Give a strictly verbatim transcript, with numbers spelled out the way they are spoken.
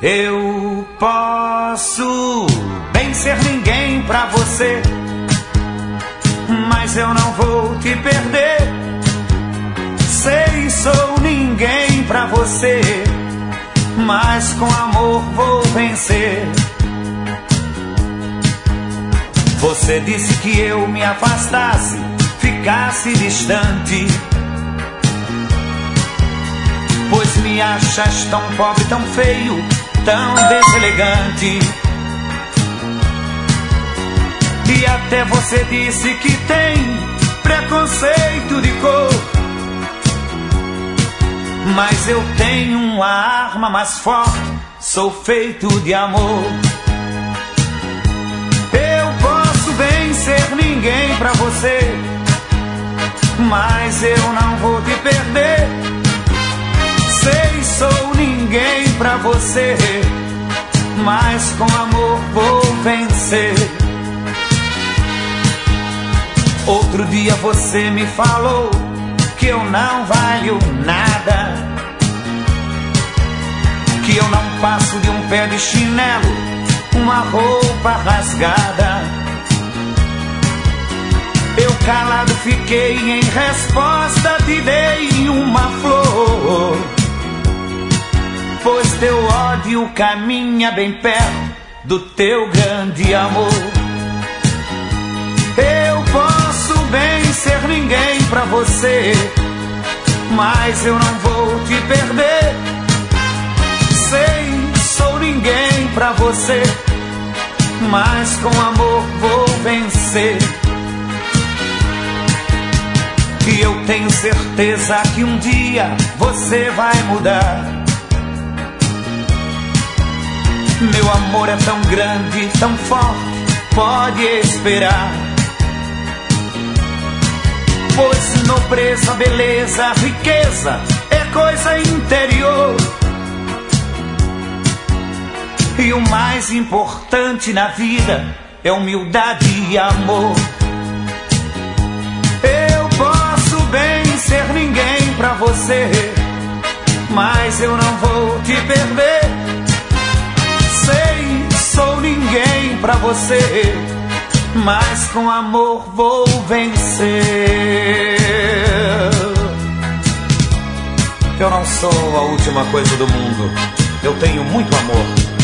Eu posso bem ser ninguém pra você, mas eu não vou te perder. Sei, sou ninguém pra você, mas com amor vou vencer. Você disse que eu me afastasse, ficasse distante, pois me achas tão pobre, tão feio, tão deselegante. E até você disse que tem preconceito de cor, mas eu tenho uma arma mais forte, sou feito de amor. Eu posso bem ser ninguém pra você, mas eu não vou te perder. Sei, sou ninguém pra você, mas com amor vou vencer. Outro dia você me falou que eu não valho nada, que eu não passo de um pé de chinelo, uma roupa rasgada. Eu calado fiquei, em resposta te dei uma flor, pois teu ódio caminha bem perto do teu grande amor. Eu posso bem ser ninguém pra você, mas eu não vou te perder. Sei, sou ninguém pra você, mas com amor vou vencer. E eu tenho certeza que um dia você vai mudar. Meu amor é tão grande, tão forte, pode esperar. Pois nobreza, beleza, riqueza é coisa interior, e o mais importante na vida é humildade e amor. Eu posso bem ser ninguém pra você, mas eu não vou te perder. Sei, sou ninguém pra você, mas com amor vou vencer. Eu não sou a última coisa do mundo, eu tenho muito amor.